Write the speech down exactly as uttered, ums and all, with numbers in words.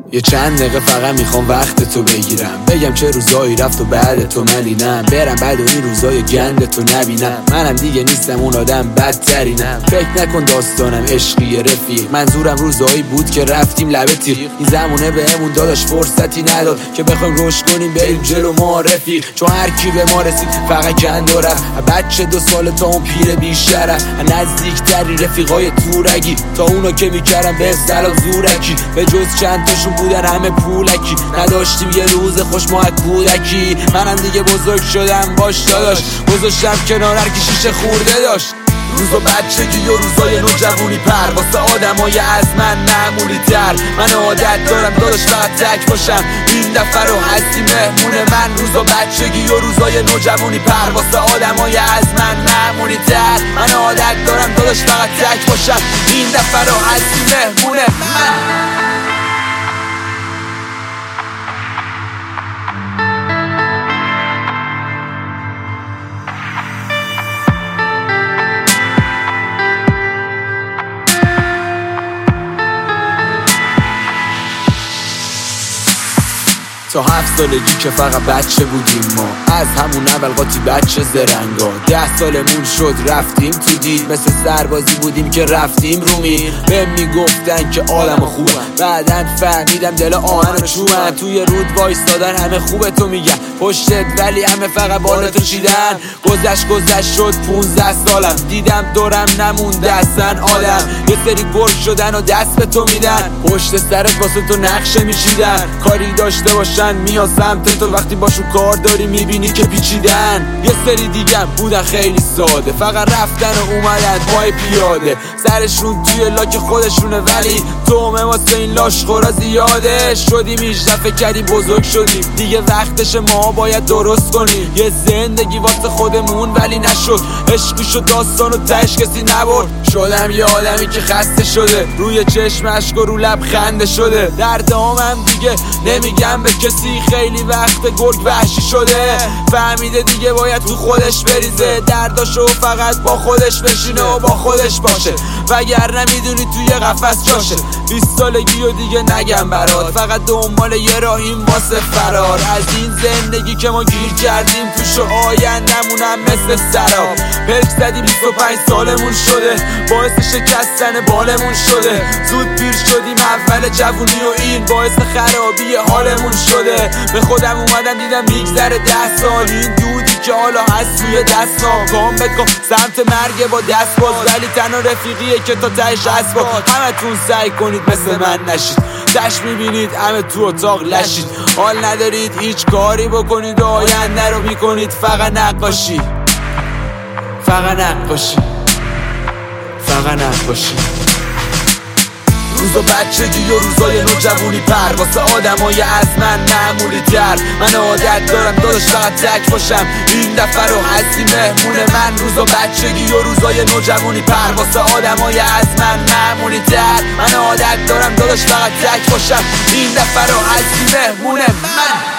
یه چند دقیقه فقط میخوام وقت تو بگیرم، بگم چه روزایی رفت و بعد تو منینم، برم بعد این روزای گند تو نبینم. منم دیگه نیستم اون آدم بدترینم، فکر نکن داستانم عشقی رفیق، منظورم روزایی بود که رفتیم لبه تیغ. این زمونه بهمون داداش فرصتی نداد که بخوایم روش کنیم بریم جلو ما رفیق، چون هر کی به ما رسید فقط گند و رفت. بچه دو سال تا اون پیر بیشرف، نزدیکتری رفیقای تورگی تا اونا که میکردن به سلام زورکی، به جز چند تاشون بودن همه پولکی، نداشتیم یه روز خوش ما کودکی. منم دیگه بزرگ شدم باش داداش، گذاشتم کنار هر کی شیشه خورده داشت. روزا بچگی و روزای نوجوانی پر واسه آدمای از من معمولی تر. من عادت دارم داداش فقط تک باشم، این دفعه رو هستی مهمون من. روزا بچگی و روزای نوجوانی پر واسه آدمای از من معمولی تر. من عادت دارم داداش فقط تک باشم، این دفعه رو هستی مهمون من. تا هفت سالگی که فقط بچه بودیم ما، از همون اول قاطی بچه زرنگا. ده سالمون شد رفتیم تو دید، مثل سربازی بودیم که رفتیم رو میر. بهم میگفتن که عالم خوبه، بعدن فهمیدم دل آهن و چوبن. توی رود وایستادن همه خوبه تو میگن پشتت، ولی همه فقط بالاتو چیدن. گذشت گذشت شد پونزده سالم، دیدم دورم نمونده اصلا آدم. یه سری گرگ شدن و دست به تو میدن، پشت سرت واسه تو نقشه میچیدن. کاری داشته باشن میان سمت تو، وقتی باشون کار داری میبینی که پیچیدن. یه سری دیگه بودن خیلی ساده، فقط رفتن و اومدن پای پیاده، سرشون توی لاک خودشونه، ولی تومه واسه این لاشخورا زیاده. شدیم هجده فکر کردی بزرگ شدیم، دیگه وقتش ما باید درست کنیم یه زندگی واسه خودمون، ولی نشد. عشقی شد داستان و تهش کسی نبرد. شدم یه آدمی که خسته شده، روی چشم اشک و رو لب خنده شده. دردامم دیگه نمیگم به کسی، خیلی وقت گرگ وحشی شده. فهمیده دیگه باید تو خودش بریزه، درداشو فقط با خودش بشینه و با خودش باشه، وگرنه میدونی توی قفس جاشه. بیست سالگی و دیگه نگم برات، فقط دنبال یه راهیم واسه فرار از این زندگی که ما گیر کردیم توش. آیندمونم مثل سراب پلک زدیم، بیست و پنج سالمون شده، باعث شکستن بالمون شده. زود پیر شدیم اول جوونی و این باعث خرابی حالمون شده. به خودم اومدم دیدم میگذره ده سال، این دودی که حالا هست توی دستام. کام به کام سمت مرگ با دست باز، ولی تنها رفیقیه که تا تهش اسباب. همتون سعی کنید مثل من نشید، تش میبینید همه تو اتاق لشید. حال ندارید هیچ کاری بکنید، آینده رو میکنید فقط نقاشی، فقط نقاشی، فقط نقاشی. روزا بچگی و روزای نوجوانی پر واسه آدمای از من معمولی تر. من عادت دارم داداش فقط تک باشم، این دفعه رو هستی مهمون من. روزا بچگی و روزای نوجوانی پر واسه آدمای از من معمولی تر. من عادت دارم داداش فقط تک باشم، این دفعه رو هستی مهمون من.